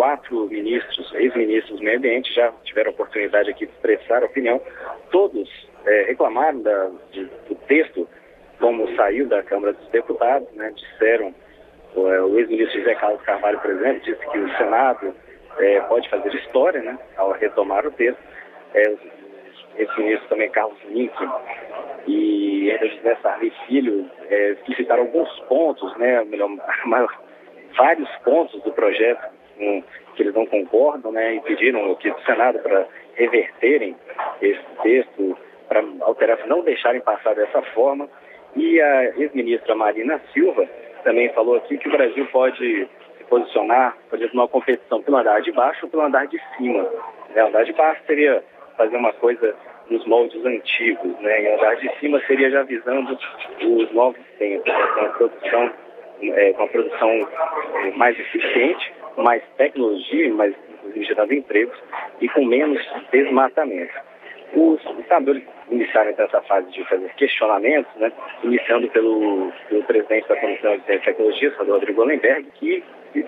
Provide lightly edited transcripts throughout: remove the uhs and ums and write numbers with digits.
4 ministros, ex-ministros do meio ambiente, já tiveram a oportunidade aqui de expressar a opinião. Todos reclamaram do texto, como saiu da Câmara dos Deputados, né? Disseram, o ex-ministro José Carlos Carvalho, por exemplo, disse que o Senado pode fazer história, né, ao retomar o texto. Ex-ministro também Carlos Link e José Sarney Filho citaram alguns pontos, né, vários pontos do projeto que eles não concordam, né, e pediram aqui do Senado para reverterem esse texto, para alterar, não deixarem passar dessa forma. E a ex-ministra Marina Silva também falou aqui que o Brasil pode se posicionar, por exemplo, numa competição pelo andar de baixo ou pelo andar de cima. O andar de baixo seria fazer uma coisa nos moldes antigos, né? E o andar de cima seria já visando os novos tempos, com a produção mais eficiente, mais tecnologia, mais inclusive gerando empregos e com menos desmatamento. Os senadores iniciaram então essa fase de fazer questionamentos, né, iniciando pelo presidente da Comissão de Ciência e Tecnologia, o Rodrigo Gollenberg, que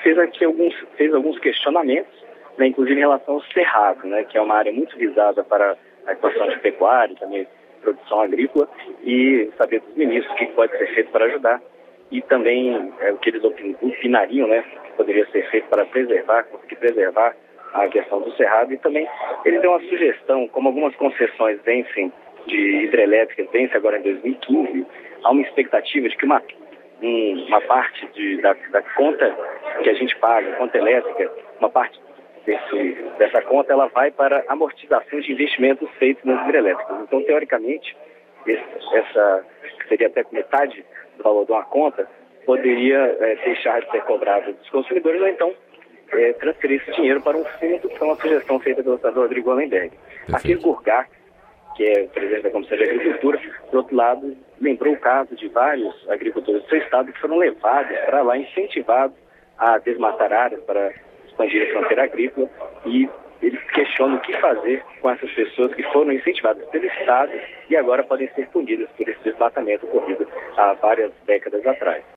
fez alguns questionamentos, né, inclusive em relação ao cerrado, né, que é uma área muito visada para a atuação de pecuária, também produção agrícola, e saber dos ministros o que pode ser feito para ajudar. E também o que eles opinariam, né, que poderia ser feito para conseguir preservar a questão do cerrado. E também eles dão uma sugestão, como algumas concessões vencem de hidrelétricas, vence agora em 2015, há uma expectativa de que uma parte da conta que a gente paga, conta elétrica, uma parte dessa conta ela vai para amortização de investimentos feitos nas hidrelétricas. Então, teoricamente, essa seria até metade do valor de uma conta, poderia deixar de ser cobrado dos consumidores ou então transferir esse dinheiro para um fundo, que é uma sugestão feita pelo senador Rodrigo Gollenberg. Arthur Burgart, que é o presidente da Comissão de Agricultura, por outro lado, lembrou o caso de vários agricultores do seu estado que foram levados para lá, incentivados a desmatar áreas para expandir a fronteira agrícola, e eles questionam o que fazer com essas pessoas que foram incentivadas pelo Estado e agora podem ser punidas por esse desmatamento ocorrido há várias décadas atrás.